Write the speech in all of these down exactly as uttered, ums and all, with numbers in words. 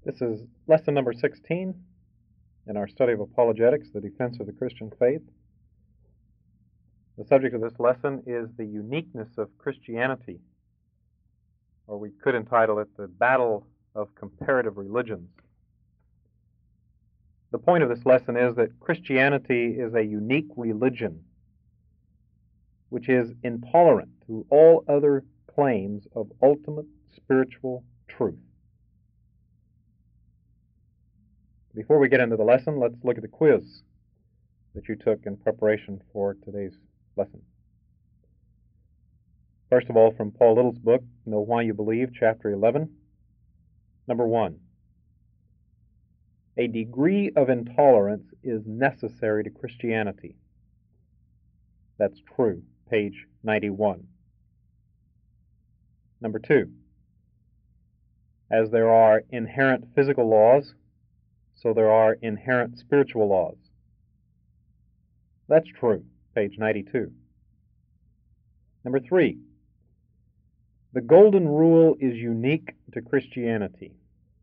This is lesson number sixteen in our study of apologetics, the defense of the Christian faith. The subject of this lesson is the uniqueness of Christianity, or we could entitle it the battle of comparative religions. The point of this lesson is that Christianity is a unique religion which is intolerant to all other claims of ultimate spiritual truth. Before we get into the lesson, let's look at the quiz that you took in preparation for today's lesson. First of all, from Paul Little's book, Know Why You Believe, chapter eleven. Number one, a degree of intolerance is necessary to Christianity. That's true, page ninety-one. Number two, as there are inherent physical laws, so there are inherent spiritual laws. That's true, page ninety-two. Number three, the golden rule is unique to Christianity.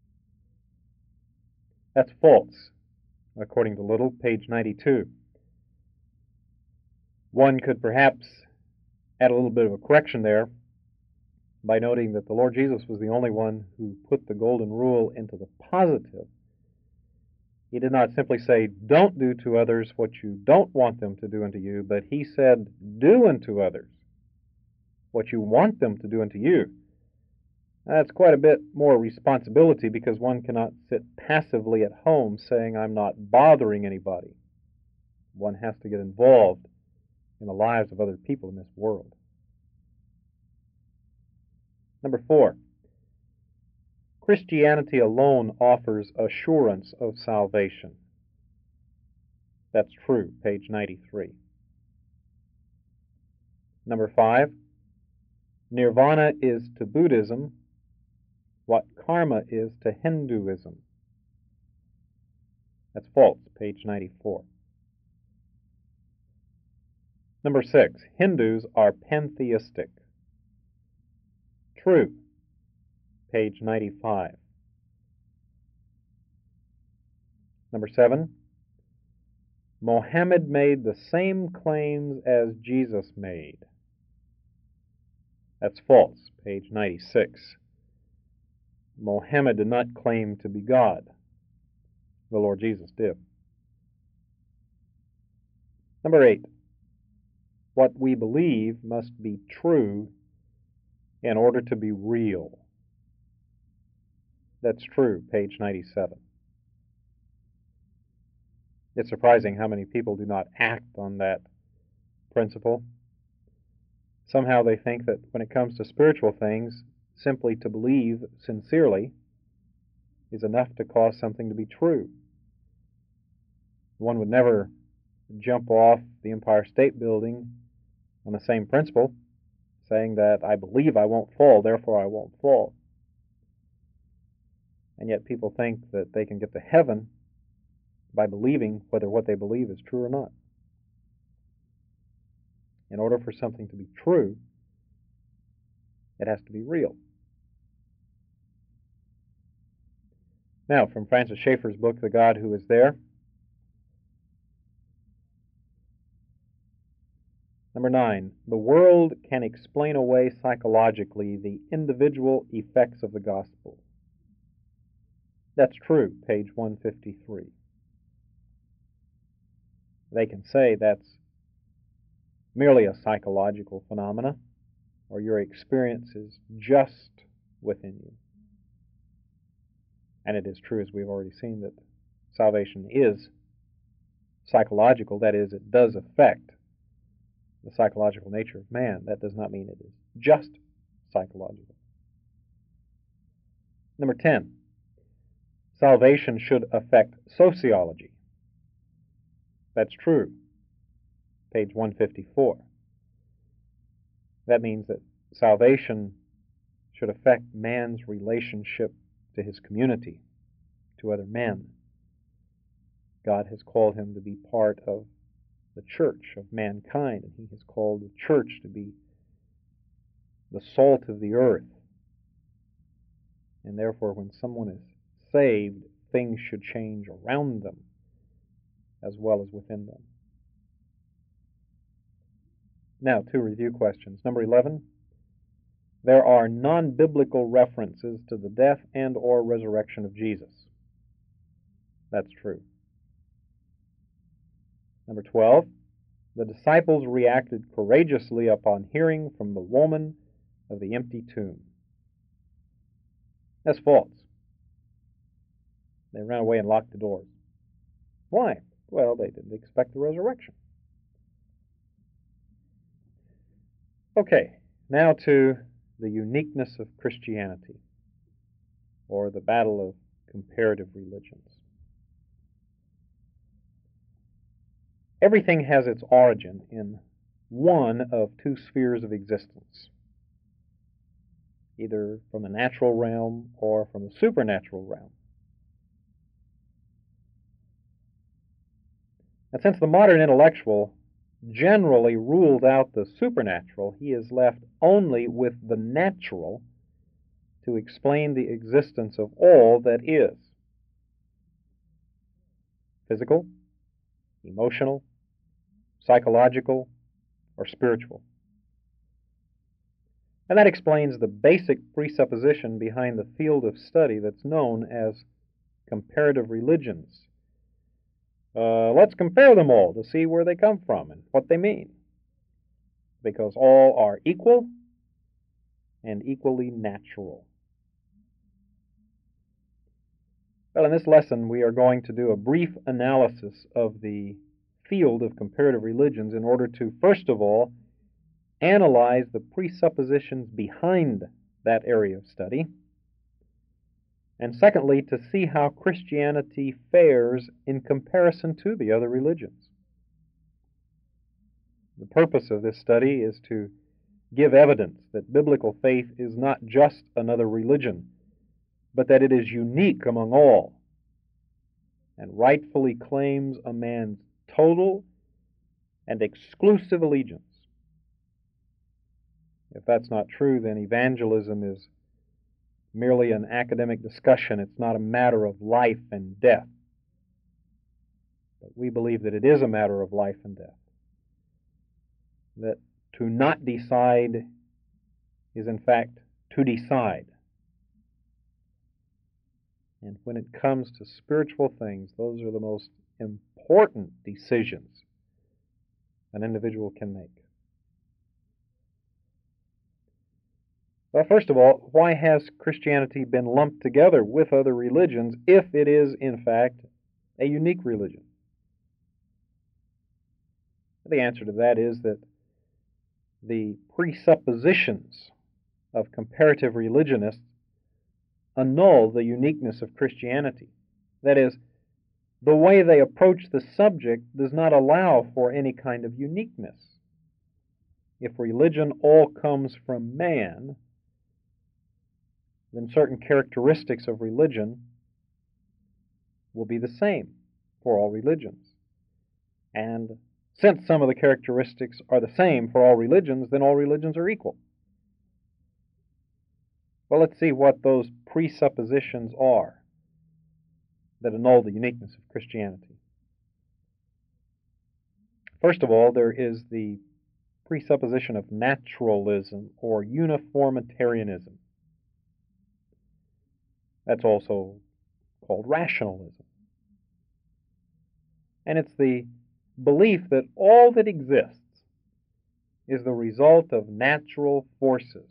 That's false, according to Little, page ninety-two. One could perhaps add a little bit of a correction there by noting that the Lord Jesus was the only one who put the golden rule into the positive. He did not simply say, don't do to others what you don't want them to do unto you, but he said, do unto others what you want them to do unto you. That's quite a bit more responsibility because one cannot sit passively at home saying, I'm not bothering anybody. One has to get involved in the lives of other people in this world. Number four, Christianity alone offers assurance of salvation. That's true, page ninety-three. Number five, nirvana is to Buddhism what karma is to Hinduism. That's false, page ninety-four. Number six, Hindus are pantheistic. True, page ninety-five. Number seven, Mohammed made the same claims as Jesus made. That's false, page ninety-six. Mohammed did not claim to be God. The Lord Jesus did. Number eight, what we believe must be true in order to be real. That's true, page ninety-seven. It's surprising how many people do not act on that principle. Somehow they think that when it comes to spiritual things, simply to believe sincerely is enough to cause something to be true. One would never jump off the Empire State Building on the same principle, saying that I believe I won't fall, therefore I won't fall. And yet people think that they can get to heaven by believing whether what they believe is true or not. In order for something to be true, it has to be real. Now, from Francis Schaeffer's book, The God Who Is There. Number nine, the world can explain away psychologically the individual effects of the gospel. That's true, page one fifty-three. They can say that's merely a psychological phenomena, or your experience is just within you. And it is true, as we've already seen, that salvation is psychological. That is, it does affect the psychological nature of man. That does not mean it is just psychological. Number ten, salvation should affect sociology. That's true, page one fifty-four. That means that salvation should affect man's relationship to his community, to other men. God has called him to be part of the church of mankind, and he has called the church to be the salt of the earth. And therefore, when someone is saved, things should change around them as well as within them. Now, two review questions. Number eleven, there are non-biblical references to the death and or resurrection of Jesus. That's true. Number twelve, the disciples reacted courageously upon hearing from the woman of the empty tomb. That's false. They ran away and locked the doors. Why? Well, they didn't expect the resurrection. Okay, now to the uniqueness of Christianity, or the battle of comparative religions. Everything has its origin in one of two spheres of existence, either from the natural realm or from the supernatural realm. And since the modern intellectual generally ruled out the supernatural, he is left only with the natural to explain the existence of all that is physical, emotional, psychological, or spiritual. And that explains the basic presupposition behind the field of study that's known as comparative religions. Uh, let's compare them all to see where they come from and what they mean, because all are equal and equally natural. Well, in this lesson, we are going to do a brief analysis of the field of comparative religions in order to, first of all, analyze the presuppositions behind that area of study, and secondly, to see how Christianity fares in comparison to the other religions. The purpose of this study is to give evidence that biblical faith is not just another religion, but that it is unique among all and rightfully claims a man's total and exclusive allegiance. If that's not true, then evangelism is merely an academic discussion. It's not a matter of life and death. But we believe that it is a matter of life and death. That to not decide is in fact to decide. And when it comes to spiritual things, those are the most important decisions an individual can make. Well, first of all, why has Christianity been lumped together with other religions if it is, in fact, a unique religion? The answer to that is that the presuppositions of comparative religionists annul the uniqueness of Christianity. That is, the way they approach the subject does not allow for any kind of uniqueness. If religion all comes from man, then certain characteristics of religion will be the same for all religions. And since some of the characteristics are the same for all religions, then all religions are equal. Well, let's see what those presuppositions are that annul the uniqueness of Christianity. First of all, there is the presupposition of naturalism or uniformitarianism. That's also called rationalism. And it's the belief that all that exists is the result of natural forces.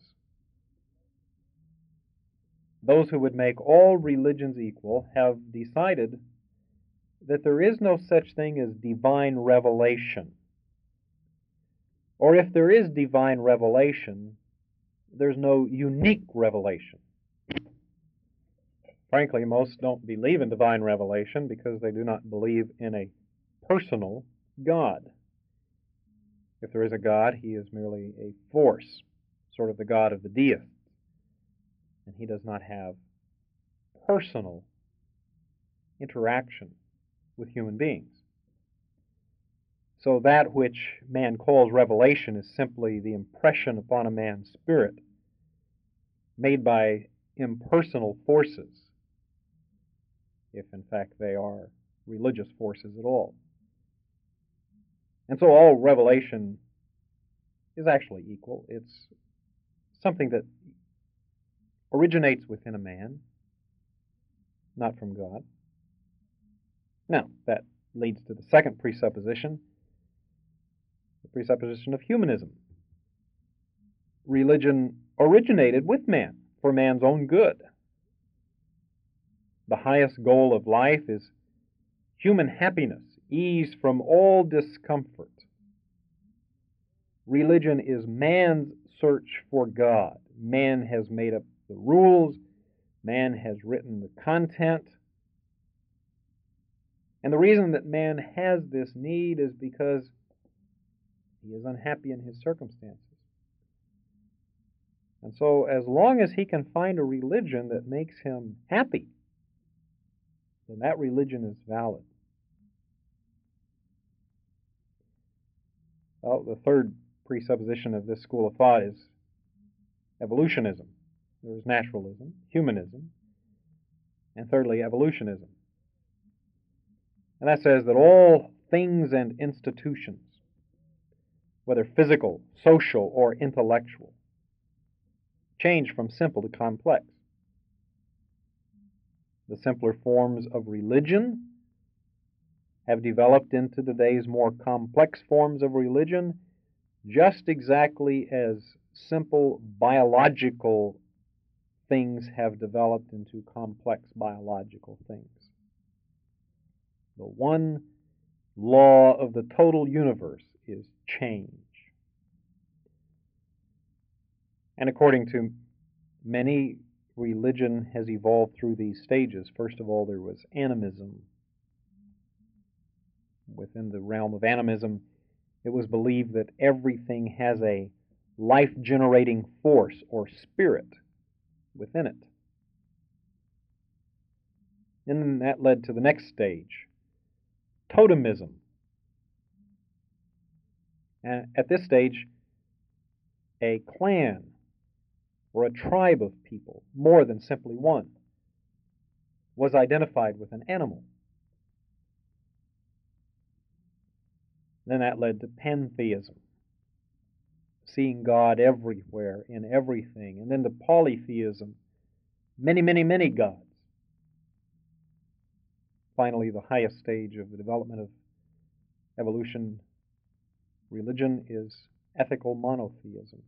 Those who would make all religions equal have decided that there is no such thing as divine revelation. Or if there is divine revelation, there's no unique revelation. Frankly, most don't believe in divine revelation because they do not believe in a personal God. If there is a God, he is merely a force, sort of the God of the deists. And he does not have personal interaction with human beings. So that which man calls revelation is simply the impression upon a man's spirit made by impersonal forces if in fact they are religious forces at all. And so all revelation is actually equal. It's something that originates within a man, not from God. Now, that leads to the second presupposition, the presupposition of humanism. Religion originated with man for man's own good. The highest goal of life is human happiness, ease from all discomfort. Religion is man's search for God. Man has made up the rules. Man has written the content. And the reason that man has this need is because he is unhappy in his circumstances. And so as long as he can find a religion that makes him happy, then that religion is valid. Well, the third presupposition of this school of thought is evolutionism. There is naturalism, humanism, and thirdly, evolutionism. And that says that all things and institutions, whether physical, social, or intellectual, change from simple to complex. The simpler forms of religion have developed into today's more complex forms of religion, just exactly as simple biological things have developed into complex biological things. The one law of the total universe is change. And according to many, religion has evolved through these stages. First of all, there was animism. Within the realm of animism, it was believed that everything has a life-generating force or spirit within it. And then that led to the next stage, totemism. And at this stage, a clan or a tribe of people, more than simply one, was identified with an animal. Then that led to pantheism, seeing God everywhere, in everything. And then to polytheism, many, many, many gods. Finally, the highest stage of the development of evolution, religion, is ethical monotheism.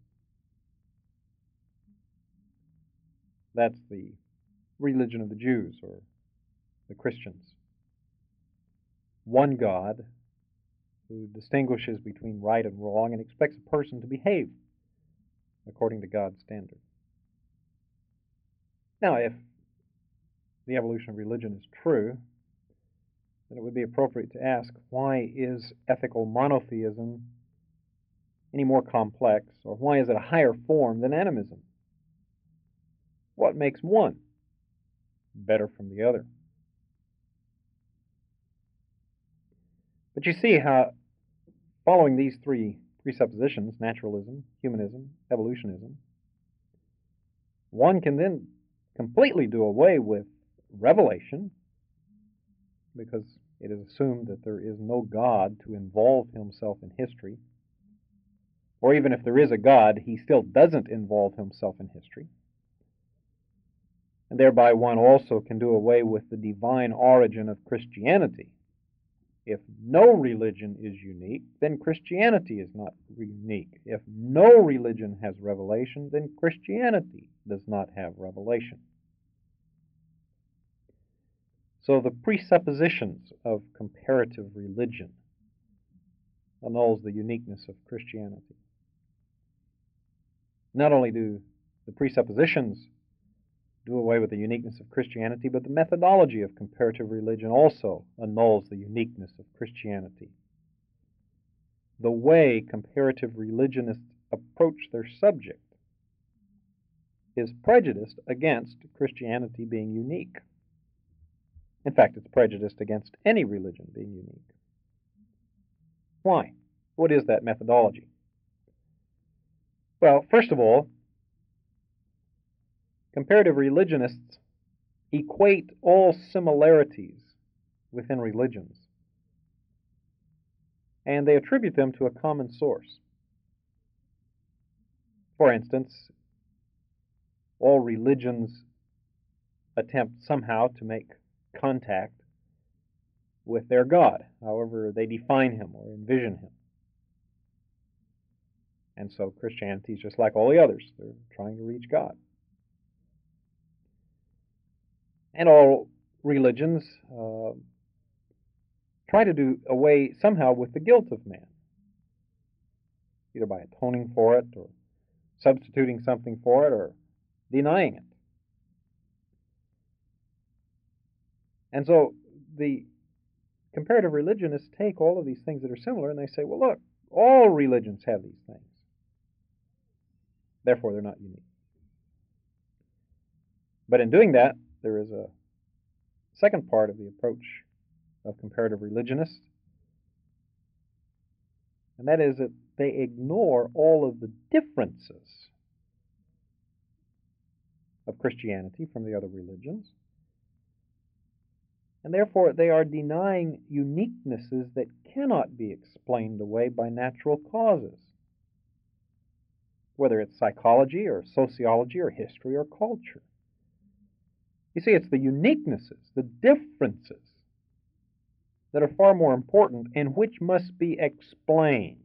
That's the religion of the Jews or the Christians. One God who distinguishes between right and wrong and expects a person to behave according to God's standard. Now, if the evolution of religion is true, then it would be appropriate to ask, why is ethical monotheism any more complex, or why is it a higher form than animism? What makes one better from the other? But you see how, following these three presuppositions, naturalism, humanism, evolutionism, one can then completely do away with revelation, because it is assumed that there is no God to involve himself in history. Or even if there is a God, he still doesn't involve himself in history. And thereby one also can do away with the divine origin of Christianity. If no religion is unique, then Christianity is not unique. If no religion has revelation, then Christianity does not have revelation. So the presuppositions of comparative religion annuls the uniqueness of Christianity. Not only do the presuppositions do away with the uniqueness of Christianity, but the methodology of comparative religion also annuls the uniqueness of Christianity. The way comparative religionists approach their subject is prejudiced against Christianity being unique. In fact, it's prejudiced against any religion being unique. Why? What is that methodology? Well, first of all, comparative religionists equate all similarities within religions, and they attribute them to a common source. For instance, all religions attempt somehow to make contact with their God, however they define him or envision him. And so Christianity is just like all the others. They're trying to reach God. And all religions uh, try to do away somehow with the guilt of man, either by atoning for it or substituting something for it or denying it. And so the comparative religionists take all of these things that are similar and they say, well, look, all religions have these things. Therefore, they're not unique. But in doing that, there is a second part of the approach of comparative religionists, and that is that they ignore all of the differences of Christianity from the other religions, and therefore they are denying uniquenesses that cannot be explained away by natural causes, whether it's psychology or sociology or history or culture. You see, it's the uniquenesses, the differences, that are far more important and which must be explained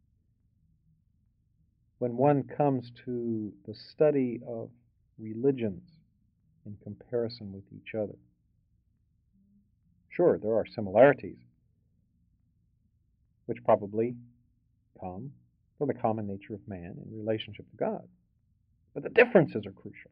when one comes to the study of religions in comparison with each other. Sure, there are similarities, which probably come from the common nature of man in relationship to God. But the differences are crucial.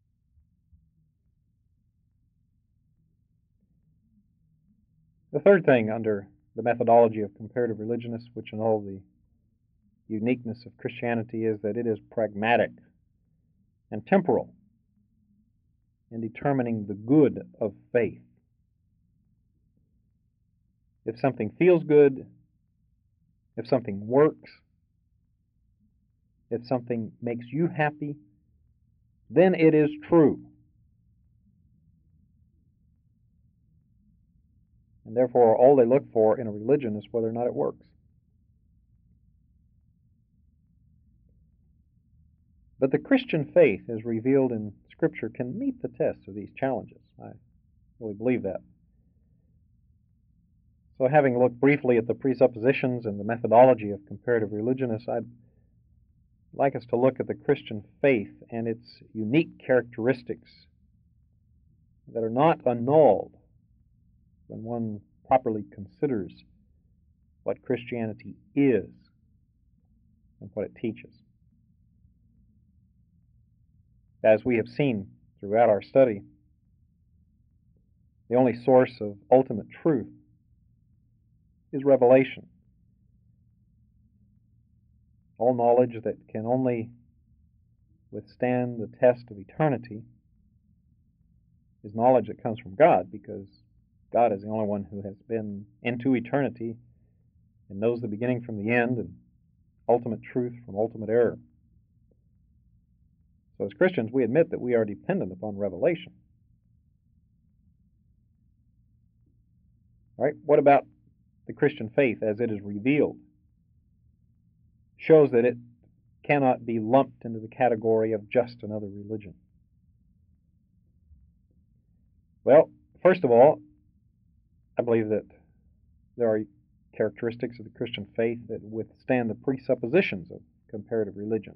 The third thing under the methodology of comparative religionists, which annul the uniqueness of Christianity, is that it is pragmatic and temporal in determining the good of faith. If something feels good, if something works, if something makes you happy, then it is true. And therefore, all they look for in a religion is whether or not it works. But the Christian faith, as revealed in Scripture, can meet the test of these challenges. I really believe that. So having looked briefly at the presuppositions and the methodology of comparative religionists, I'd like us to look at the Christian faith and its unique characteristics that are not annulled when one properly considers what Christianity is and what it teaches. As we have seen throughout our study, the only source of ultimate truth is revelation. All knowledge that can only withstand the test of eternity is knowledge that comes from God, because God is the only one who has been into eternity and knows the beginning from the end and ultimate truth from ultimate error. So as Christians, we admit that we are dependent upon revelation. All right, what about the Christian faith as it is revealed? Shows that it cannot be lumped into the category of just another religion. Well, first of all, I believe that there are characteristics of the Christian faith that withstand the presuppositions of comparative religion.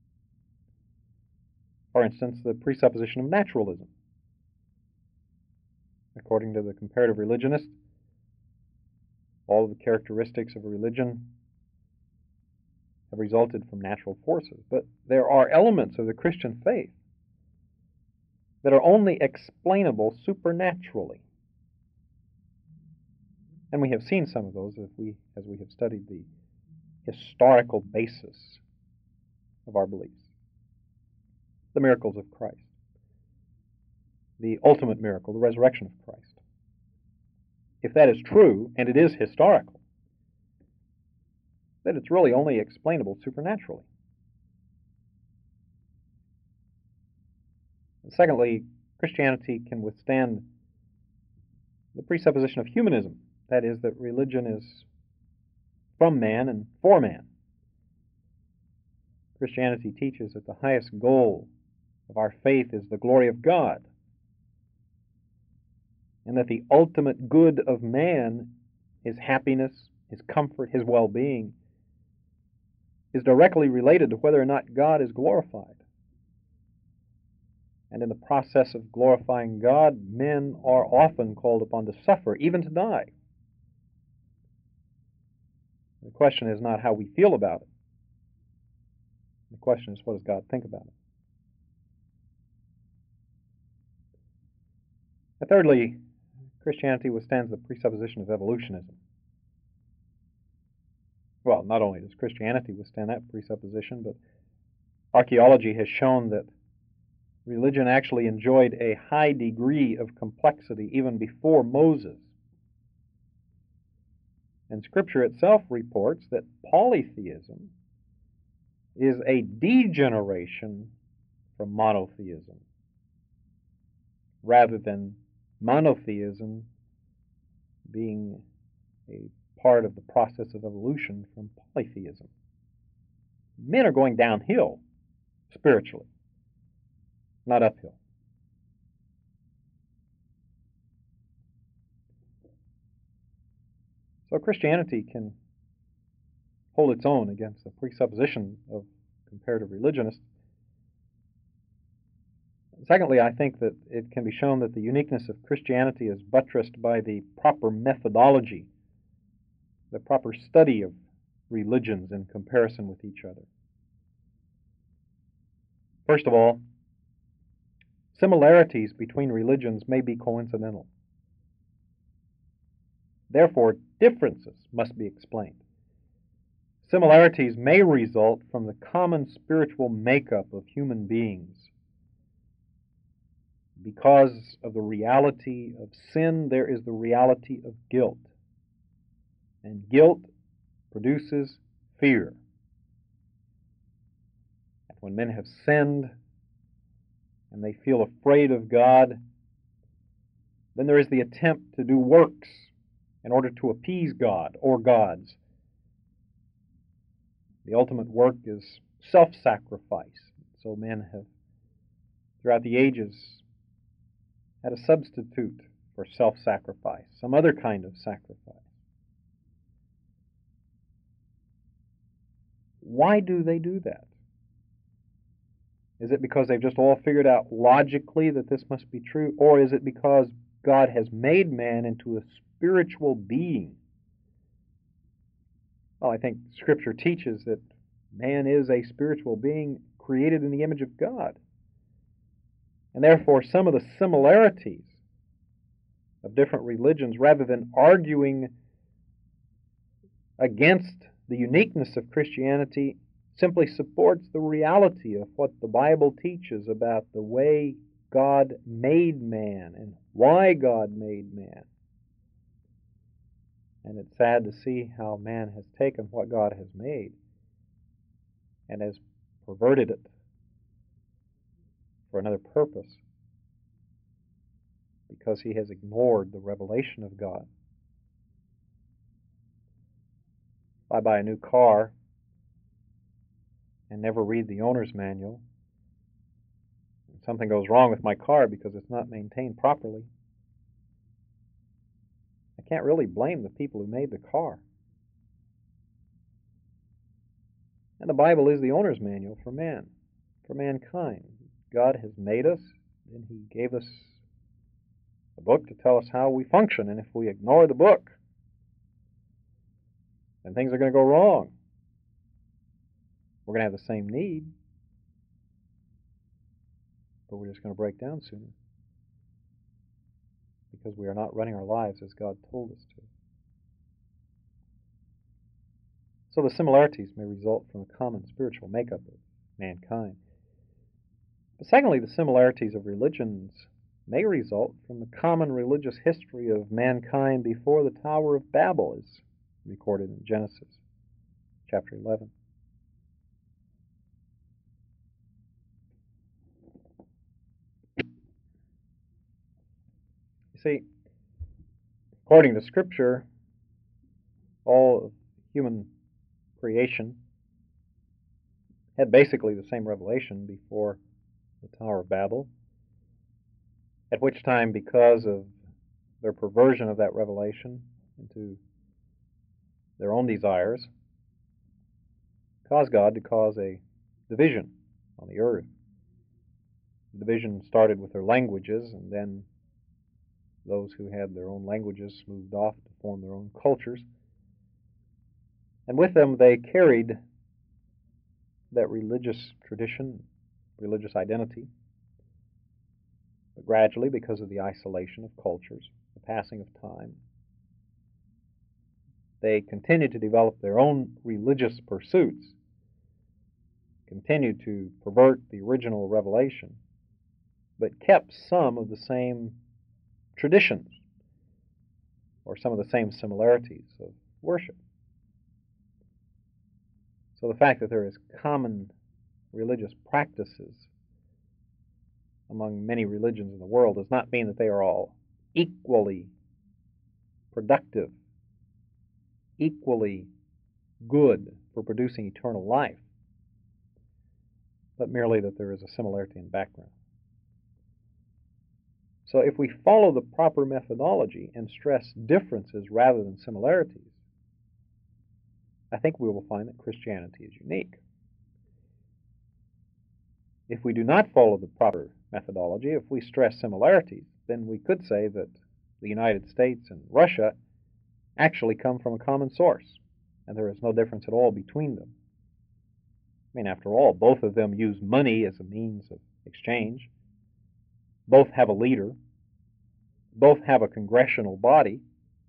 For instance, the presupposition of naturalism. According to the comparative religionist, all of the characteristics of a religion have resulted from natural forces. But there are elements of the Christian faith that are only explainable supernaturally. And we have seen some of those as we, as we have studied the historical basis of our beliefs. The miracles of Christ. The ultimate miracle, the resurrection of Christ. If that is true, and it is historical, then it's really only explainable supernaturally. And secondly, Christianity can withstand the presupposition of humanism, that is, that religion is from man and for man. Christianity teaches that the highest goal of our faith is the glory of God, and that the ultimate good of man, his happiness, his comfort, his well-being, is directly related to whether or not God is glorified. And in the process of glorifying God, men are often called upon to suffer, even to die. The question is not how we feel about it. The question is, what does God think about it? And thirdly, Christianity withstands the presupposition of evolutionism. Well, not only does Christianity withstand that presupposition, but archaeology has shown that religion actually enjoyed a high degree of complexity even before Moses. And Scripture itself reports that polytheism is a degeneration from monotheism, rather than monotheism being a part of the process of evolution from polytheism. Men are going downhill spiritually, not uphill. So Christianity can hold its own against the presupposition of comparative religionists. Secondly, I think that it can be shown that the uniqueness of Christianity is buttressed by the proper methodology, the proper study of religions in comparison with each other. First of all, similarities between religions may be coincidental. Therefore, differences must be explained. Similarities may result from the common spiritual makeup of human beings. Because of the reality of sin, there is the reality of guilt. And guilt produces fear. And when men have sinned and they feel afraid of God, then there is the attempt to do works in order to appease God or gods. The ultimate work is self-sacrifice. So men have, throughout the ages, had a substitute for self-sacrifice, some other kind of sacrifice. Why do they do that? Is it because they've just all figured out logically that this must be true, or is it because God has made man into a spiritual being? Well, I think Scripture teaches that man is a spiritual being created in the image of God. And therefore, some of the similarities of different religions, rather than arguing against the uniqueness of Christianity, simply supports the reality of what the Bible teaches about the way God made man and why God made man. And it's sad to see how man has taken what God has made and has perverted it for another purpose, because he has ignored the revelation of God. If I buy a new car and never read the owner's manual, and something goes wrong with my car because it's not maintained properly, I can't really blame the people who made the car. And the Bible is the owner's manual for man, for mankind. God has made us, and he gave us a book to tell us how we function, and if we ignore the book, then things are going to go wrong. We're going to have the same need, but we're just going to break down sooner, because we are not running our lives as God told us to. So the similarities may result from the common spiritual makeup of mankind. But secondly, the similarities of religions may result from the common religious history of mankind before the Tower of Babel is recorded in Genesis chapter eleven. see, according to Scripture, all of human creation had basically the same revelation before the Tower of Babel, at which time, because of their perversion of that revelation into their own desires, caused God to cause a division on the earth. The division started with their languages, and then those who had their own languages moved off to form their own cultures. And with them they carried that religious tradition, religious identity. But gradually, because of the isolation of cultures, the passing of time, they continued to develop their own religious pursuits, continued to pervert the original revelation, but kept some of the same traditions or some of the same similarities of worship. So the fact that there is common religious practices among many religions in the world does not mean that they are all equally productive, equally good for producing eternal life, but merely that there is a similarity in background. So if we follow the proper methodology and stress differences rather than similarities, I think we will find that Christianity is unique. If we do not follow the proper methodology, if we stress similarities, then we could say that the United States and Russia actually come from a common source, and there is no difference at all between them. I mean, after all, both of them use money as a means of exchange. Both have a leader. Both have a congressional body.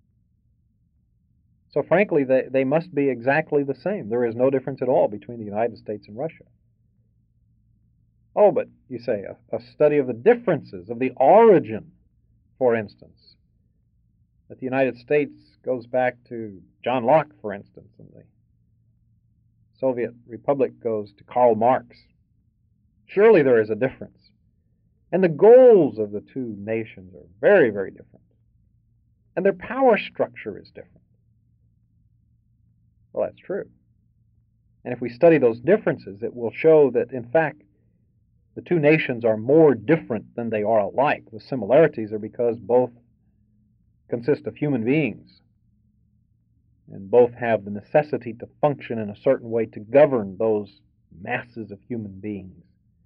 So frankly, they, they must be exactly the same. There is no difference at all between the United States and Russia. Oh, but you say, a, a study of the differences, of the origin, for instance, that the United States goes back to John Locke, for instance, and the Soviet Republic goes to Karl Marx. Surely there is a difference. And the goals of the two nations are very, very different. And their power structure is different. Well, that's true. And if we study those differences, it will show that, in fact, the two nations are more different than they are alike. The similarities are because both consist of human beings, and both have the necessity to function in a certain way to govern those masses of human beings.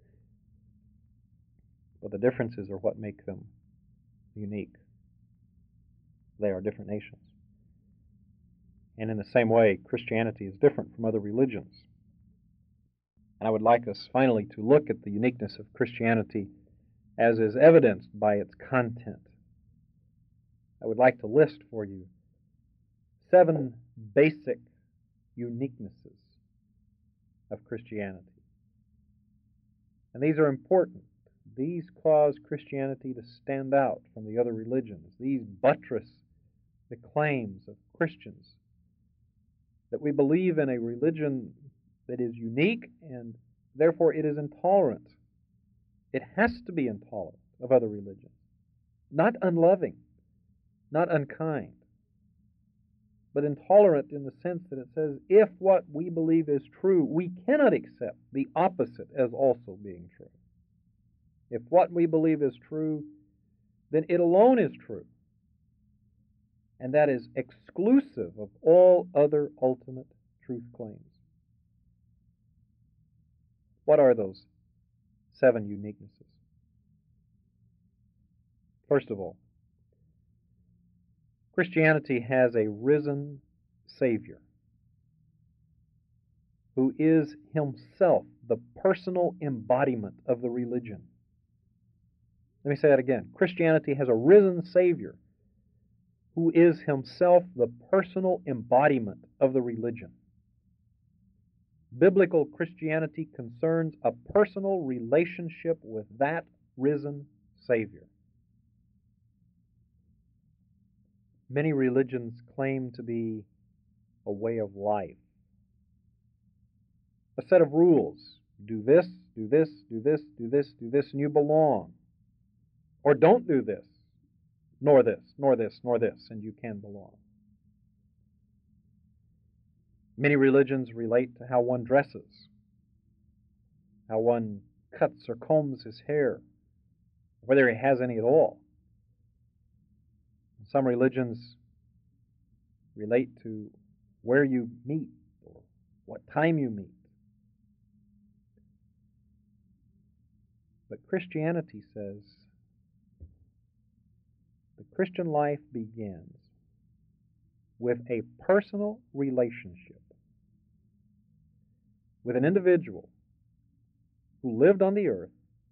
But the differences are what make them unique. They are different nations. And in the same way, Christianity is different from other religions. And I would like us finally to look at the uniqueness of Christianity as is evidenced by its content. I would like to list for you seven basic uniquenesses of Christianity. And these are important. These cause Christianity to stand out from the other religions. These buttress the claims of Christians that we believe in a religion that is unique and therefore it is intolerant. It has to be intolerant of other religions. Not unloving, not unkind, but intolerant in the sense that it says, if what we believe is true, we cannot accept the opposite as also being true. If what we believe is true, then it alone is true. And that is exclusive of all other ultimate truth claims. What are those seven uniquenesses? First of all, Christianity has a risen Savior who is himself the personal embodiment of the religion. Let me say that again. Christianity has a risen Savior who is himself the personal embodiment of the religion. Biblical Christianity concerns a personal relationship with that risen Savior. Many religions claim to be a way of life, a set of rules. Do this, do this, do this, do this, do this, and you belong. Or don't do this, nor this, nor this, nor this, and you can belong. Many religions relate to how one dresses, how one cuts or combs his hair, whether he has any at all. Some religions relate to where you meet or what time you meet. But Christianity says the Christian life begins with a personal relationship with an individual who lived on the earth,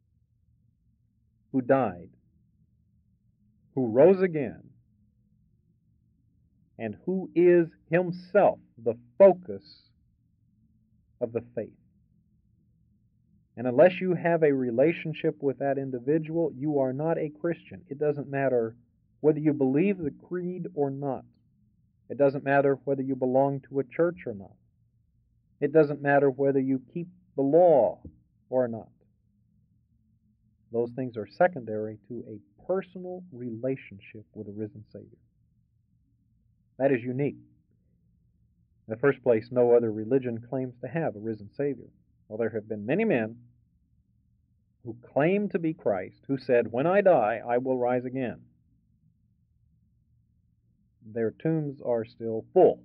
who died, who rose again, and who is himself the focus of the faith. And unless you have a relationship with that individual, you are not a Christian. It doesn't matter whether you believe the creed or not. It doesn't matter whether you belong to a church or not. It doesn't matter whether you keep the law or not. Those things are secondary to a personal relationship with a risen Savior. That is unique. In the first place, no other religion claims to have a risen Savior. Well, there have been many men who claimed to be Christ, who said, when I die, I will rise again. Their tombs are still full.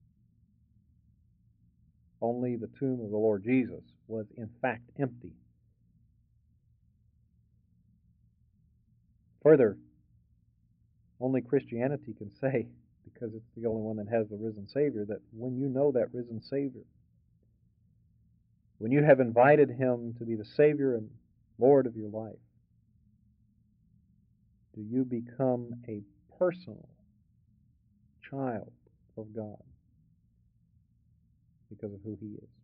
Only the tomb of the Lord Jesus was in fact empty. Further, only Christianity can say, because it's the only one that has the risen Savior, that when you know that risen Savior, when you have invited Him to be the Savior and Lord of your life, do you become a personal child of God because of who He is.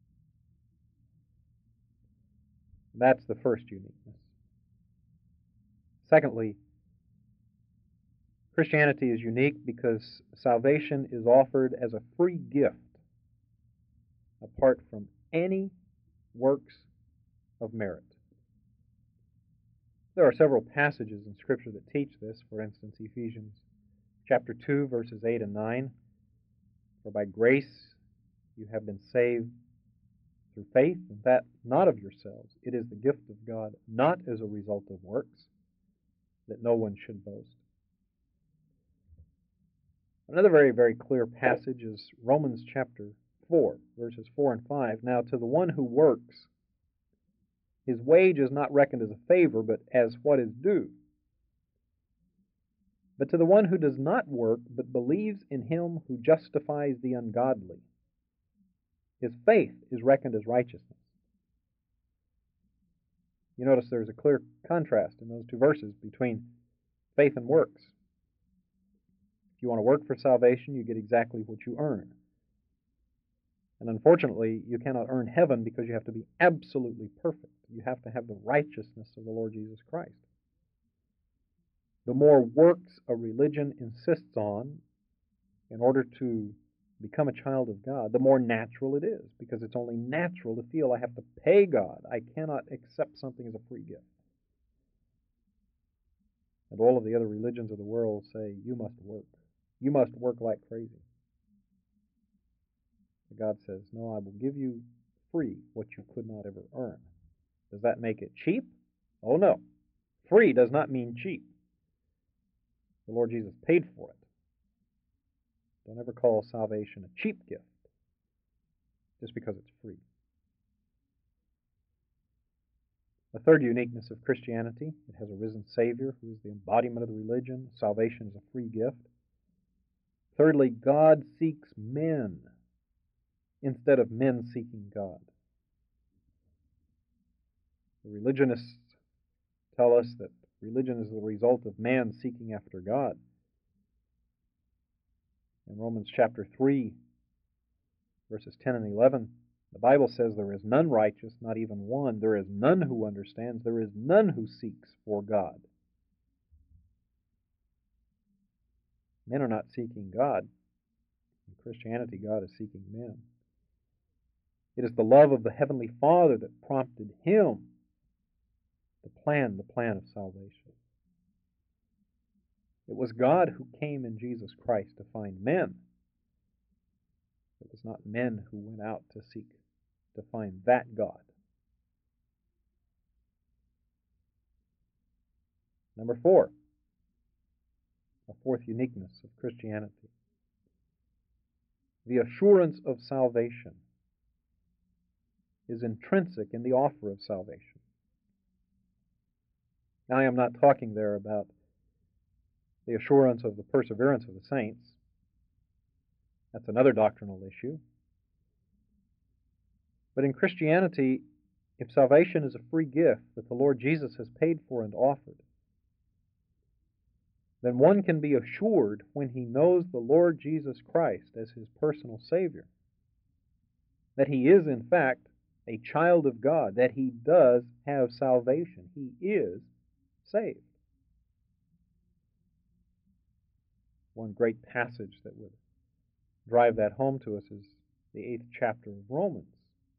That's the first uniqueness. Secondly, Christianity is unique because salvation is offered as a free gift apart from any works of merit. There are several passages in Scripture that teach this. For instance, Ephesians chapter two, verses eight and nine. For by grace you have been saved through faith, and that not of yourselves. It is the gift of God, not as a result of works, that no one should boast. Another very, very clear passage is Romans chapter four, verses four and five. Now, to the one who works, his wage is not reckoned as a favor, but as what is due. But to the one who does not work, but believes in Him who justifies the ungodly, his faith is reckoned as righteousness. You notice there's a clear contrast in those two verses between faith and works. If you want to work for salvation, you get exactly what you earn. And unfortunately, you cannot earn heaven because you have to be absolutely perfect. You have to have the righteousness of the Lord Jesus Christ. The more works a religion insists on in order to become a child of God, the more natural it is, because it's only natural to feel I have to pay God. I cannot accept something as a free gift. And all of the other religions of the world say, you must work. You must work like crazy. But God says, no, I will give you free what you could not ever earn. Does that make it cheap? Oh, no. Free does not mean cheap. The Lord Jesus paid for it. Don't ever call salvation a cheap gift just because it's free. The third uniqueness of Christianity, it has a risen Savior who is the embodiment of the religion. Salvation is a free gift. Thirdly, God seeks men instead of men seeking God. The religionists tell us that religion is the result of man seeking after God. In Romans chapter three, verses ten and eleven, the Bible says there is none righteous, not even one. There is none who understands. There is none who seeks for God. Men are not seeking God. In Christianity, God is seeking men. It is the love of the Heavenly Father that prompted Him to plan the plan of salvation. It was God who came in Jesus Christ to find men. It was not men who went out to seek to find that God. Number four, a fourth uniqueness of Christianity. The assurance of salvation is intrinsic in the offer of salvation. Now, I am not talking there about the assurance of the perseverance of the saints. That's another doctrinal issue. But in Christianity, if salvation is a free gift that the Lord Jesus has paid for and offered, then one can be assured when he knows the Lord Jesus Christ as his personal Savior, that he is, in fact, a child of God, that he does have salvation. He is saved. One great passage that would drive that home to us is the eighth chapter of Romans.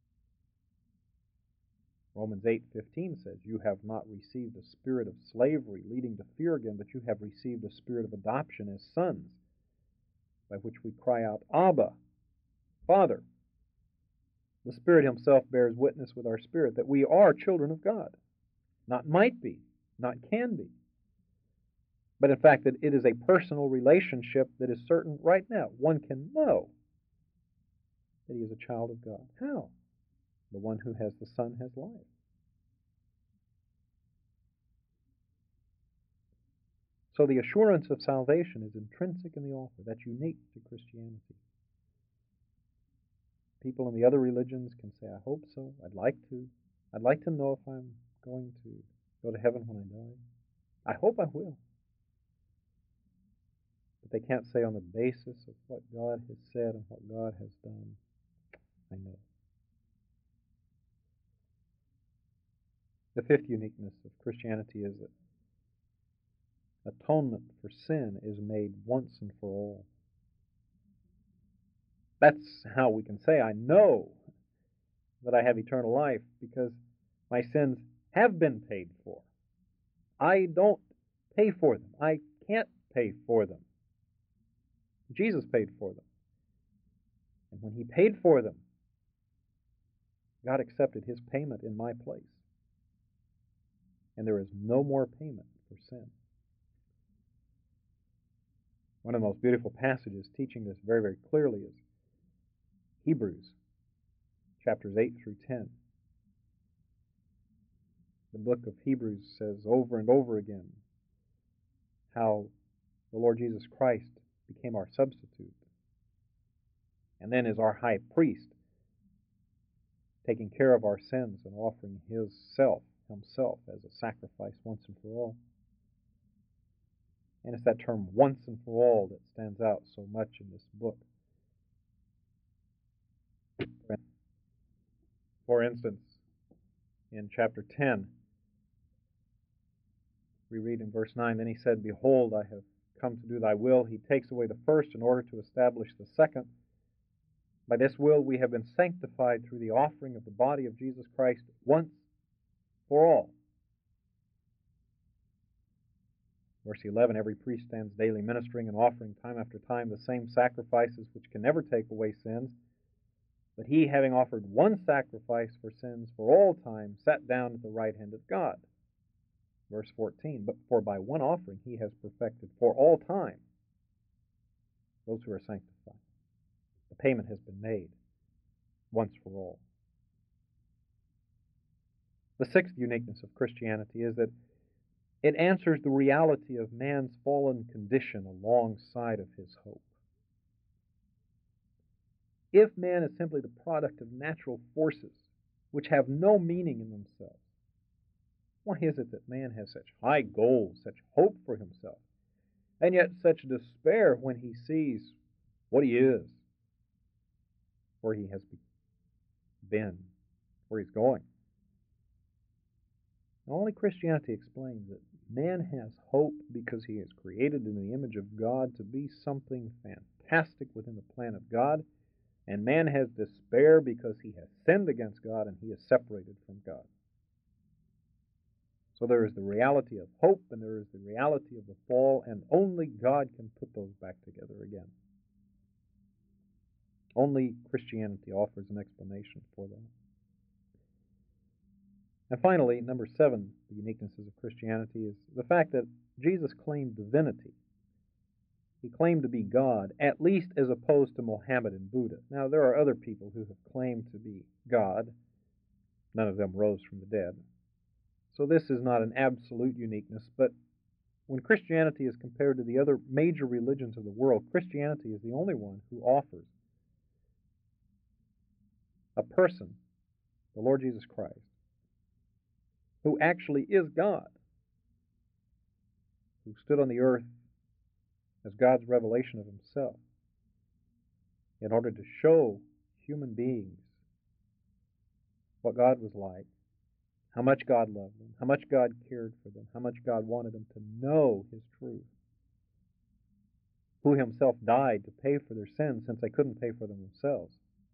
Romans eight fifteen says, "You have not received a spirit of slavery leading to fear again, but you have received a spirit of adoption as sons, by which we cry out, Abba, Father." The Spirit himself bears witness with our spirit that we are children of God. Not might be, not can be, but in fact that it is a personal relationship that is certain right now. One can know that he is a child of God. How? The one who has the Son has life. So the assurance of salvation is intrinsic in the offer. That's unique to Christianity. People in the other religions can say, I hope so. I'd like to. I'd like to know if I'm going to go to heaven when I die. I hope I will. But they can't say on the basis of what God has said and what God has done, I know. The fifth uniqueness of Christianity is that atonement for sin is made once and for all. That's how we can say, I know that I have eternal life because my sins have been paid for. I don't pay for them. I can't pay for them. Jesus paid for them. And when he paid for them, God accepted his payment in my place. And there is no more payment for sin. One of the most beautiful passages teaching this very, very clearly is Hebrews, chapters eight through ten. The book of Hebrews says over and over again how the Lord Jesus Christ became our substitute and then is our high priest, taking care of our sins and offering his self, himself, as a sacrifice once and for all. And it's that term once and for all that stands out so much in this book. For instance, in chapter ten, we read in verse nine, Then he said, Behold, I have come to do thy will. He takes away the first in order to establish the second. By this will we have been sanctified through the offering of the body of Jesus Christ once for all. Verse eleven, Every priest stands daily ministering and offering time after time the same sacrifices which can never take away sins. But he, having offered one sacrifice for sins for all time, sat down at the right hand of God. Verse fourteen, But for by one offering he has perfected for all time those who are sanctified. The payment has been made once for all. The sixth uniqueness of Christianity is that it answers the reality of man's fallen condition alongside of his hope. If man is simply the product of natural forces which have no meaning in themselves, why is it that man has such high goals, such hope for himself, and yet such despair when he sees what he is, where he has been, where he's going? And only Christianity explains that man has hope because he is created in the image of God to be something fantastic within the plan of God, and man has despair because he has sinned against God and he is separated from God. So there is the reality of hope, and there is the reality of the fall, and only God can put those back together again. Only Christianity offers an explanation for that. And finally, number seven, the uniquenesses of Christianity, is the fact that Jesus claimed divinity. He claimed to be God, at least as opposed to Mohammed and Buddha. Now, there are other people who have claimed to be God. None of them rose from the dead. So this is not an absolute uniqueness, but when Christianity is compared to the other major religions of the world, Christianity is the only one who offers a person, the Lord Jesus Christ, who actually is God, who stood on the earth as God's revelation of himself in order to show human beings what God was like, how much God loved them, how much God cared for them, how much God wanted them to know his truth, who himself died to pay for their sins since they couldn't pay for them themselves,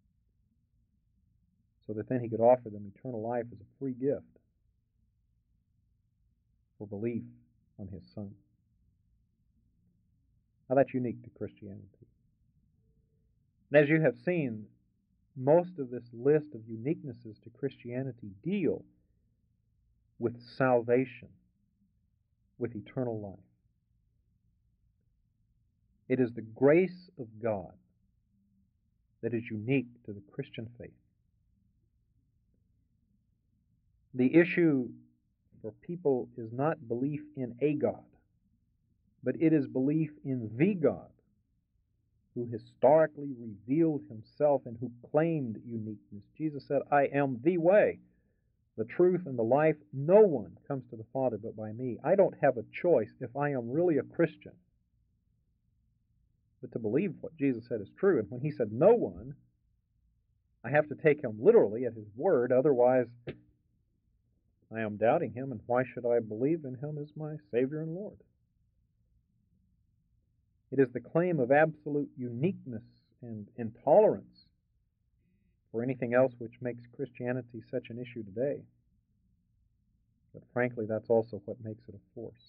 so that then he could offer them eternal life as a free gift for belief on his Son. Now that's unique to Christianity. And as you have seen, most of this list of uniquenesses to Christianity deal with salvation, with eternal life. It is the grace of God that is unique to the Christian faith. The issue for people is not belief in a God, but it is belief in the God who historically revealed himself and who claimed uniqueness. Jesus said, I am the way, the truth, and the life. No one comes to the Father but by me. I don't have a choice if I am really a Christian but to believe what Jesus said is true. And when he said no one, I have to take him literally at his word. Otherwise, I am doubting him, and why should I believe in him as my Savior and Lord? It is the claim of absolute uniqueness and intolerance for anything else which makes Christianity such an issue today. But frankly, that's also what makes it a force.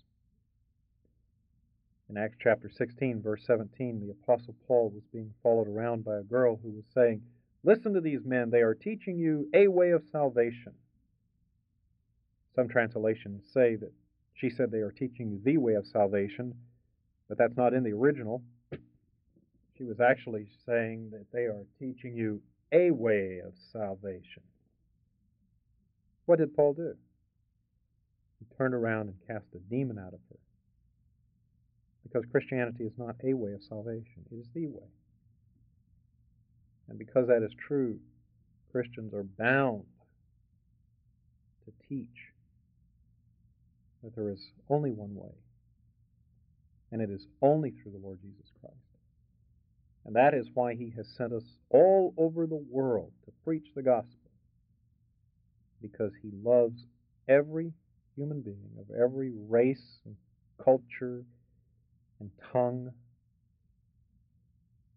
In Acts chapter sixteen, verse seventeen, the Apostle Paul was being followed around by a girl who was saying, listen to these men, they are teaching you a way of salvation. Some translations say that she said they are teaching you the way of salvation, but that's not in the original. She was actually saying that they are teaching you a way of salvation. What did Paul do? He turned around and cast a demon out of her. Because Christianity is not a way of salvation, it is the way. And because that is true, Christians are bound to teach that there is only one way, and it is only through the Lord Jesus Christ. And that is why he has sent us all over the world to preach the gospel, because he loves every human being of every race and culture and tongue,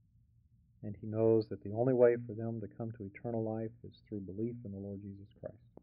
and he knows that the only way for them to come to eternal life is through belief in the Lord Jesus Christ.